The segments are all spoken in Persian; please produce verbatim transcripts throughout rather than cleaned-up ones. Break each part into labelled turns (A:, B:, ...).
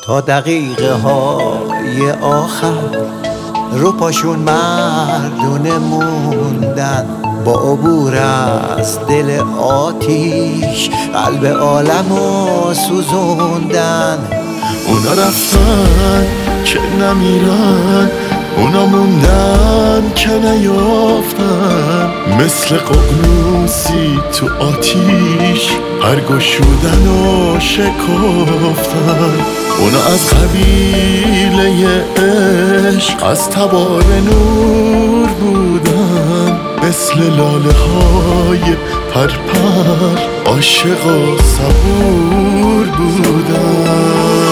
A: تا دقیقه های آخر رو پاشون مردونه موندن، با عبور از دل آتیش قلب عالمو سوزوندن.
B: اونا رفتن که نمیرن، اونا موندن که نیافتن، مثل ققنوسی تو آتیش پرگشودن و شکافتن. اونا از قبیله عشق از تبار نور بودن، مثل لاله های پرپر عاشق و صبور بودن.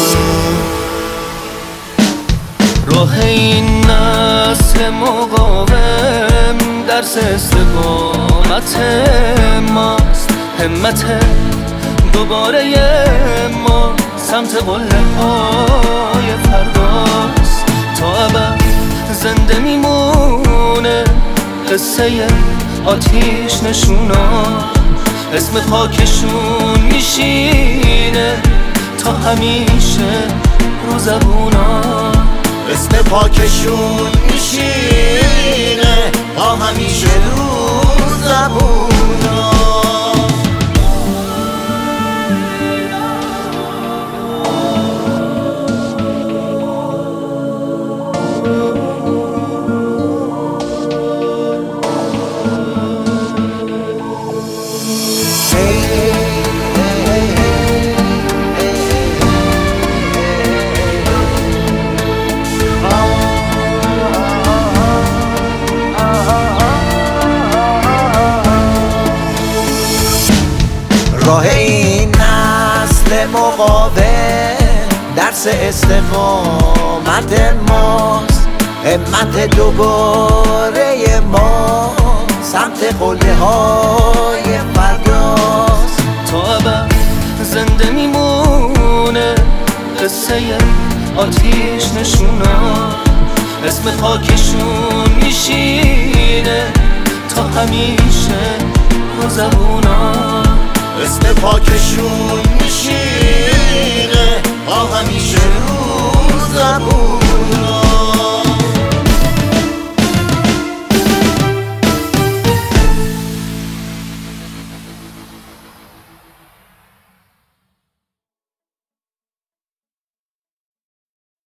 C: راه این نسل مقاوم درس استقامت ماست، همت دوباره ما سمت قله های فرداست. تا ابد زنده میمونه قصه آتیش نشونا، اسم خاکشون میشینه تا همیشه رو زبونا،
A: اسم پاکشون میشینه تا همیشه رو زبونا. راه این نسل مقاوم درس استقامت ماست، همت دوباره ما سمت قله های فرداست.
C: تا ابد زنده میمونه قصه آتیش نشونا، اسم خاکشون میشینه تا همیشه رو زبونا،
A: اسم پاکشون میشینه